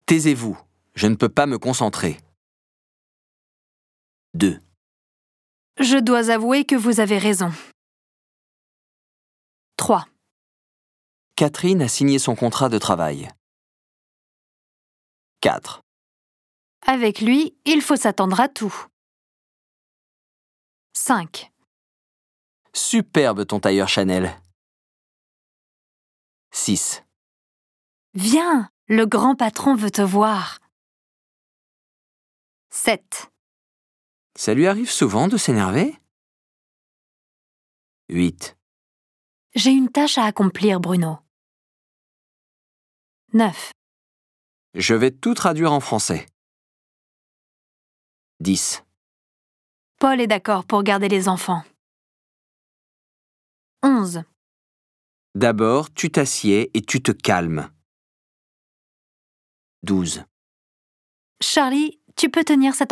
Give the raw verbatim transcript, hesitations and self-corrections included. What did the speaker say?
Taisez-vous, je ne peux pas me concentrer. deux. Je dois avouer que vous avez raison. trois. Catherine a signé son contrat de travail. quatre. Avec lui, il faut s'attendre à tout. cinq. Superbe ton tailleur Chanel. six. Viens, le grand patron veut te voir. sept. Ça lui arrive souvent de s'énerver? huit. J'ai une tâche à accomplir, Bruno. neuf. Je vais tout traduire en français. dix. Paul est d'accord pour garder les enfants. onze. D'abord, tu t'assieds et tu te calmes. douze. Charlie, tu peux tenir cette ampoule ?